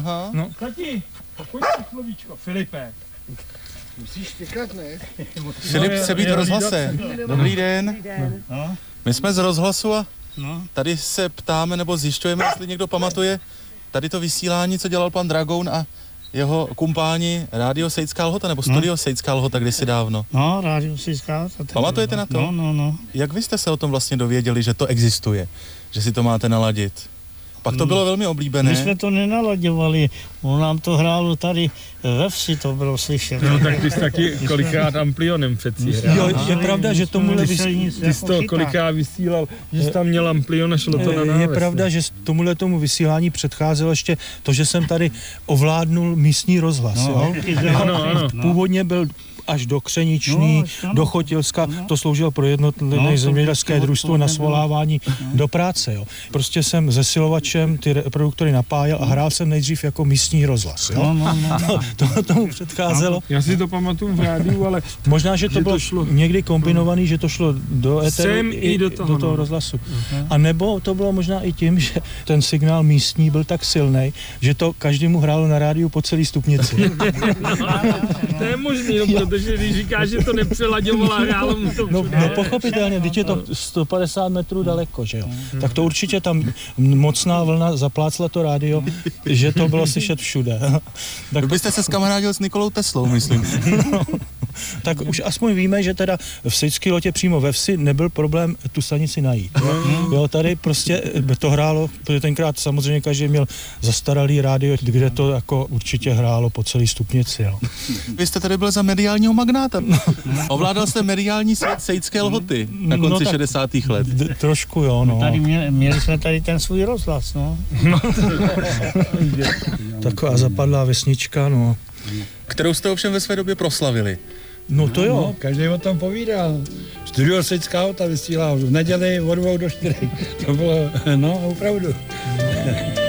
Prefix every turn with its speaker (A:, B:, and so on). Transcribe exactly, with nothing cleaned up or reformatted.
A: Aha.
B: No. Tati, pojď slovíčko, Filipe.
C: Musíš těkat, ne?
A: Filip chce být v rozhlase. Dobrý den.
B: No.
A: My jsme z rozhlasu a
B: No.
A: tady se ptáme nebo zjišťujeme, jestli někdo pamatuje tady to vysílání, co dělal pan Dragoun a jeho kumpáni Rádio Sejcká Lhota nebo Studio no. Sejcká Lhota kdysi dávno.
B: No, Rádio Sejcká Lhota.
A: Pamatujete na to?
B: No, no, no.
A: Jak vy jste se o tom vlastně dověděli, že to existuje? Že si to máte naladit? Pak to bylo velmi oblíbené.
B: My jsme to nenalaďovali, on nám to hrálo tady ve vsi, to bylo slyšet.
D: No tak ty jsi taky kolikrát amplionem přeci hrál.
E: Jo, je pravda, že tomuhle vysílání...
D: Ty jsi to kolikrát vysílal, že jsi tam měl amplion a šlo to na náves.
E: Je pravda, že tomuhle tomu vysílání předcházelo ještě to, že jsem tady ovládnul místní rozhlas.
B: No,
E: Jo?
D: Ano, ano.
E: Původně byl až do Křeniční,
B: no,
E: do Chotilska,
B: no.
E: to sloužilo pro jednotlivé
B: No,
E: zemědělské
B: to-
E: družstvo
B: to
E: na
B: nebylo.
E: svolávání
B: No.
E: do práce. Jo. Prostě jsem zesilovačem ty reproduktory napájel a hrál jsem nejdřív jako místní rozhlas. Jo.
B: No, no, no, no.
E: To tomu předcházelo.
D: Já si to pamatuju v rádiu, ale
E: Možná, že to
D: Že to
E: bylo
D: šlo-
E: někdy kombinovaný, že to šlo do éteru
D: Sem i do toho,
E: do toho
D: no.
E: rozhlasu. A nebo to bylo možná i tím, že ten signál místní byl tak silný, že to každému hrálo na rádiu po celý stupnici.
D: to je možný, no, protože když říkáš, že to nepřelaďovala a hrálo mu to
E: No,
D: všude.
E: no pochopitelně, teď je to sto padesát metrů daleko, že jo. Tak to určitě tam mocná vlna zaplácla to rádio, že to bylo slyšet všude. Tak,
A: Vy byste se skamarádil s Nikolou Teslou, myslím.
E: no, tak už aspoň víme, že teda v Sejcké Lhotě přímo ve vsi nebyl problém tu stanici najít. Jo, tady prostě to hrálo, protože tenkrát samozřejmě každý měl zastaralý rádio, kde to jako určitě hrálo po celý stupnici, jo.
A: Vy jste tady byl za mediálního magnáta. Ovládal jste mediální svět Sejcké Lhoty na konci
E: No tak-
A: šedesátých let.
E: D- trošku jo, no.
B: Tady měli, měli jsme tady ten svůj rozhlas, no.
E: Taková zapadlá vesnička, no.
A: Kterou jste ovšem ve své době proslavili.
E: No to jo.
C: No, každý o tom povídá. Studio Sejcká Lhota vysílá v neděli od dvou do čtyři. To bylo, no, opravdu.